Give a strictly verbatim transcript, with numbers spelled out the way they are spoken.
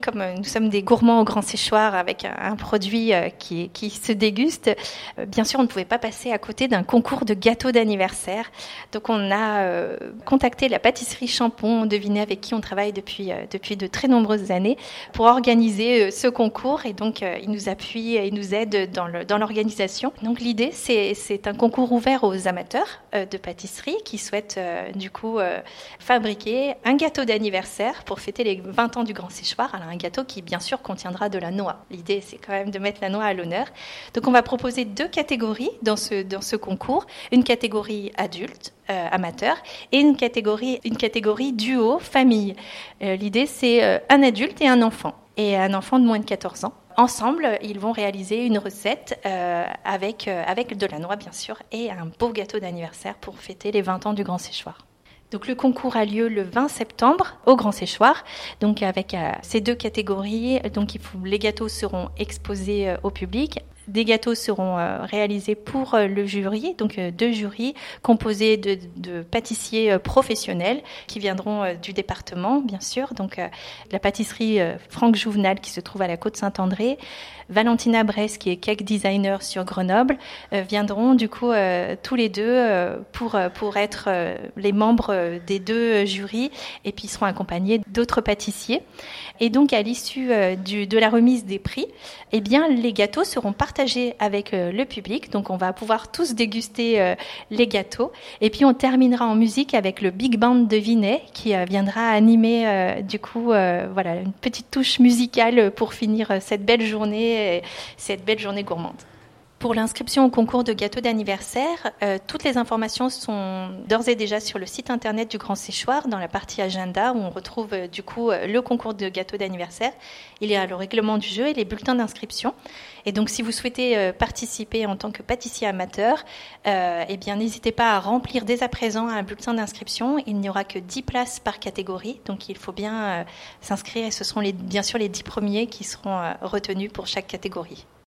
Comme nous sommes des gourmands au Grand Séchoir avec un produit qui, qui se déguste, bien sûr, on ne pouvait pas passer à côté d'un concours de gâteaux d'anniversaire. Donc, on a euh, contacté la pâtisserie Champon, devinez avec qui on travaille depuis, euh, depuis de très nombreuses années, pour organiser euh, ce concours. Et donc, euh, ils nous appuient et ils nous aident dans, le, dans l'organisation. Donc, l'idée, c'est, c'est un concours ouvert aux amateurs euh, de pâtisserie qui souhaitent, euh, du coup, euh, fabriquer un gâteau d'anniversaire pour fêter les vingt ans du Grand Séchoir. Alors, un gâteau qui, bien sûr, contiendra de la noix. L'idée, c'est quand même de mettre la noix à l'honneur. Donc, on va proposer deux catégories dans ce, dans ce concours. Une catégorie adulte, euh, amateur, et une catégorie, une catégorie duo, famille. Euh, l'idée, c'est euh, un adulte et un enfant. Et un enfant de moins de quatorze ans. Ensemble, ils vont réaliser une recette euh, avec, euh, avec de la noix, bien sûr, et un beau gâteau d'anniversaire pour fêter les vingt ans du Grand Séchoir. Donc le concours a lieu le vingt septembre au Grand Séchoir. Donc avec euh, ces deux catégories, donc il faut, les gâteaux seront exposés euh, au public. Des gâteaux seront euh, réalisés pour euh, le jury, donc euh, deux jurys composés de, de pâtissiers euh, professionnels qui viendront euh, du département, bien sûr. Donc euh, la pâtisserie euh, Franck Jouvenal qui se trouve à la Côte-Saint-André, Valentina Bresse qui est cake designer sur Grenoble, euh, viendront du coup euh, tous les deux euh, pour, pour être euh, les membres des deux jurys et puis ils seront accompagnés d'autres pâtissiers. Et donc à l'issue euh, du, de la remise des prix, eh bien les gâteaux seront partagés avec euh, le public. Donc on va pouvoir tous déguster euh, les gâteaux. Et puis on terminera en musique avec le Big Band de Vinay qui euh, viendra animer euh, du coup euh, voilà une petite touche musicale pour finir euh, cette belle journée, et cette belle journée gourmande. Pour l'inscription au concours de gâteaux d'anniversaire, euh, toutes les informations sont d'ores et déjà sur le site internet du Grand Séchoir, dans la partie agenda, où on retrouve euh, du coup euh, le concours de gâteaux d'anniversaire. Il y a le règlement du jeu et les bulletins d'inscription. Et donc, si vous souhaitez euh, participer en tant que pâtissier amateur, euh, eh bien, n'hésitez pas à remplir dès à présent un bulletin d'inscription. Il n'y aura que dix places par catégorie, donc il faut bien euh, s'inscrire. Et ce seront les, bien sûr les dix premiers qui seront euh, retenus pour chaque catégorie.